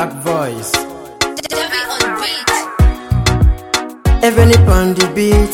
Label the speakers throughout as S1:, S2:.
S1: Black voice.
S2: David on beat.
S3: Even upon the beat.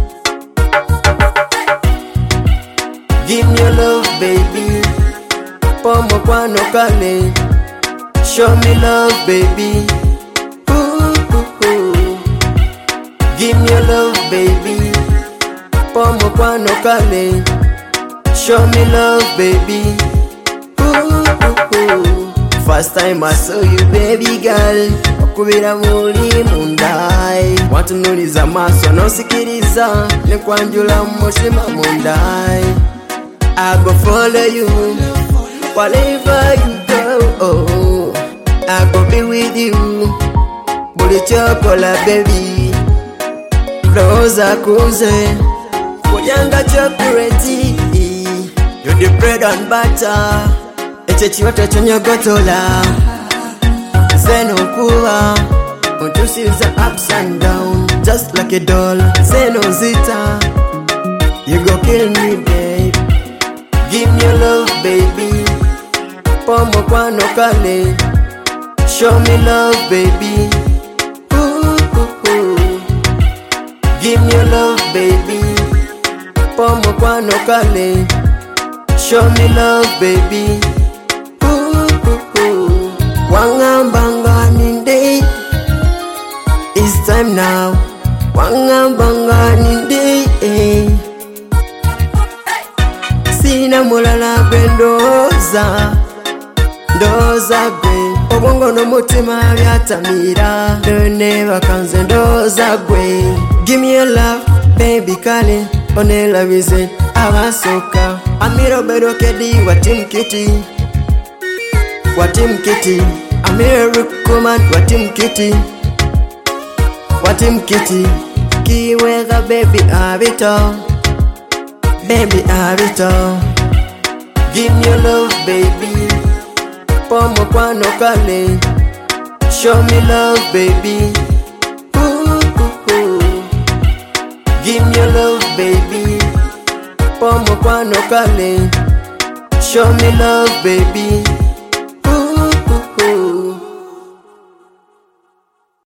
S3: Give me your love, baby. Pomo kwano kale. Show me love, baby. Ooh, ooh, ooh. Give me your love, baby. Pomo kwano kale. Show me love, baby. Ooh, ooh, ooh. First time I saw you, baby girl, okubira muli mundai. Watunuliza maso nosikiriza, nekwanjula mutima mundai. I go follow you wherever you go. Oh, I go be with you. Buli chocolate, baby. Rosa kuze, kujanga chocolate. You the bread and butter. Echechi wate chonyogotola. Zeno kuwa, untusiza ups and down, just like a doll. Zeno zita, you go kill me, babe. Give me your love, baby. Pomo kwano kale. Show me love, baby. Ooh, ooh, ooh. Give me your love, baby. Pomo kwano kale. Show me love, baby. Ooh, ooh, ooh. Wangambanga ninde. It's time now. Wangambanga ninde. Sina mulala gwe ndoza, ndoza gwe. Obongo n'omutima byatamira, done bakanze ndoza gwe. Give me your love, baby kale, onelabize abasoka. Amiro berokedi watim kiti, watim kiti. Amiro rukuman watim kiti, watim kiti. Kiwega baby abito, baby abito. Give me your love, baby. Pomo kwano kale. Show me love, baby. Ooh, ooh, ooh. Give me your love, baby. Pomo kwano kale. Show me love, baby.